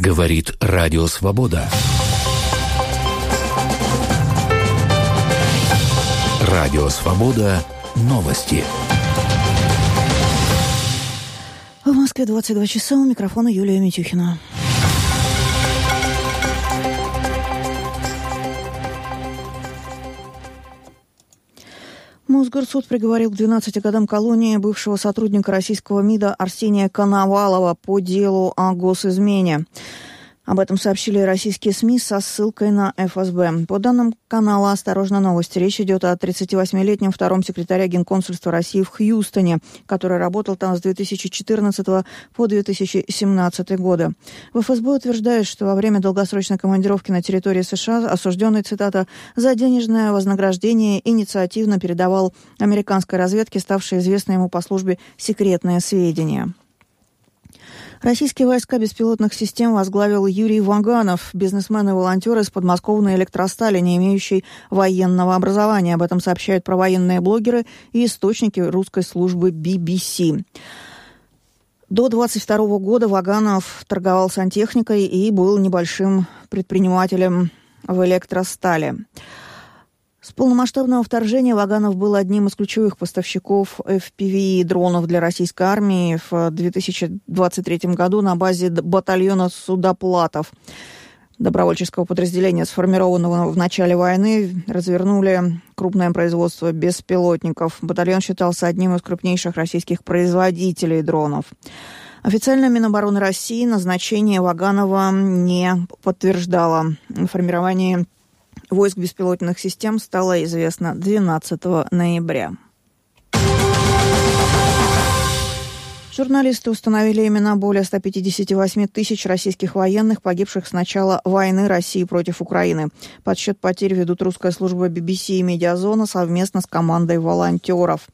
Говорит Радио Свобода. Радио Свобода. Новости. В Москве 22 часа. У микрофона Юлия Митюхина. Мосгорсуд приговорил к 12 годам колонии бывшего сотрудника российского МИДа Арсения Коновалова по делу о госизмене. Об этом сообщили российские СМИ со ссылкой на ФСБ. По данным канала «Осторожно, новости», речь идет о 38-летнем втором секретаре Генконсульства России в Хьюстоне, который работал там с 2014 по 2017 годы. В ФСБ утверждают, что во время долгосрочной командировки на территории США осужденный, цитата, «за денежное вознаграждение инициативно передавал американской разведке, ставшей известной ему по службе, секретные сведения». Российские войска беспилотных систем возглавил Юрий Ваганов, бизнесмен и волонтер из подмосковной электростали, не имеющий военного образования. Об этом сообщают провоенные блогеры и источники русской службы BBC. До 22 года Ваганов торговал сантехникой и был небольшим предпринимателем в электростали. С полномасштабного вторжения Ваганов был одним из ключевых поставщиков FPV и дронов для российской армии. В 2023 году на базе батальона судоплатов добровольческого подразделения, сформированного в начале войны, развернули крупное производство беспилотников. Батальон считался одним из крупнейших российских производителей дронов. Официально Минобороны России назначение Ваганова не подтверждало. Формирование войск беспилотных систем стало известно 12 ноября. Журналисты установили имена более 158 тысяч российских военных, погибших с начала войны России против Украины. Подсчет потерь ведут русская служба BBC и Медиазона совместно с командой волонтеров.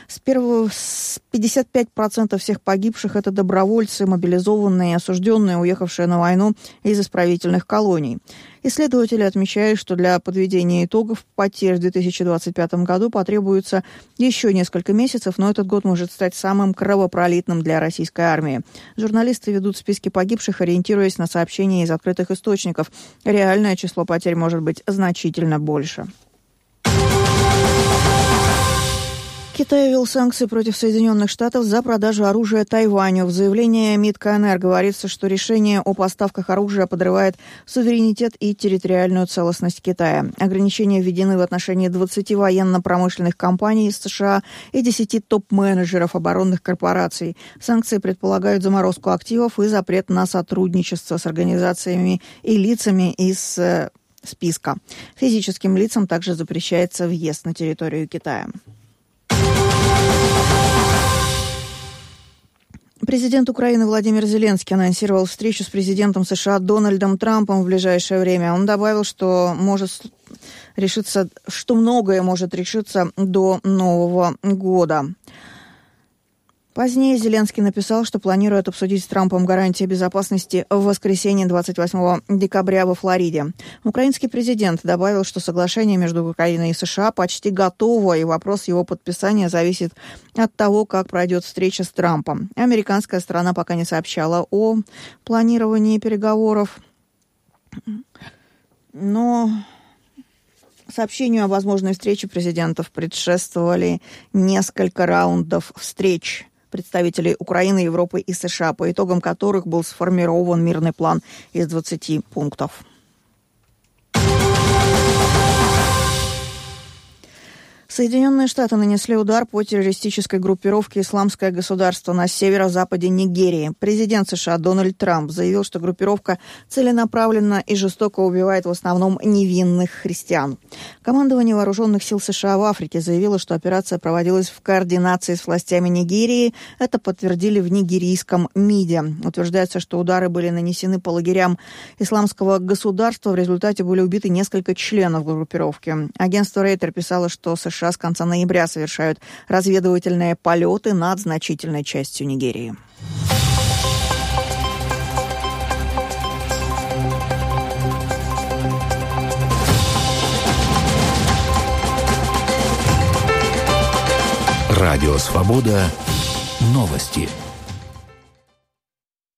55% всех погибших – это добровольцы, мобилизованные и осужденные, уехавшие на войну из исправительных колоний. Исследователи отмечают, что для подведения итогов потерь в 2025 году потребуется еще несколько месяцев, но этот год может стать самым кровопролитным для российской армии. Журналисты ведут списки погибших, ориентируясь на сообщения из открытых источников. Реальное число потерь может быть значительно больше. Китай ввел санкции против Соединенных Штатов за продажу оружия Тайваню. В заявлении МИД КНР говорится, что решение о поставках оружия подрывает суверенитет и территориальную целостность Китая. Ограничения введены в отношении 20 военно-промышленных компаний из США и 10 топ-менеджеров оборонных корпораций. Санкции предполагают заморозку активов и запрет на сотрудничество с организациями и лицами из списка. Физическим лицам также запрещается въезд на территорию Китая. Президент Украины Владимир Зеленский анонсировал встречу с президентом США Дональдом Трампом в ближайшее время. Он добавил, что многое может решиться до Нового года. Позднее Зеленский написал, что планирует обсудить с Трампом гарантии безопасности в воскресенье 28 декабря во Флориде. Украинский президент добавил, что соглашение между Украиной и США почти готово, и вопрос его подписания зависит от того, как пройдет встреча с Трампом. Американская сторона пока не сообщала о планировании переговоров, но сообщению о возможной встрече президентов предшествовали несколько раундов встреч представителей Украины, Европы и США, по итогам которых был сформирован мирный план из 20 пунктов. Соединенные Штаты нанесли удар по террористической группировке «Исламское государство» на северо-западе Нигерии. Президент США Дональд Трамп заявил, что группировка целенаправленно и жестоко убивает в основном невинных христиан. Командование вооруженных сил США в Африке заявило, что операция проводилась в координации с властями Нигерии. Это подтвердили в нигерийском МИДе. Утверждается, что удары были нанесены по лагерям «Исламского государства». В результате были убиты несколько членов группировки. Агентство Рейтер писало, что США с конца ноября совершают разведывательные полеты над значительной частью Нигерии. Радио «Свобода». Новости.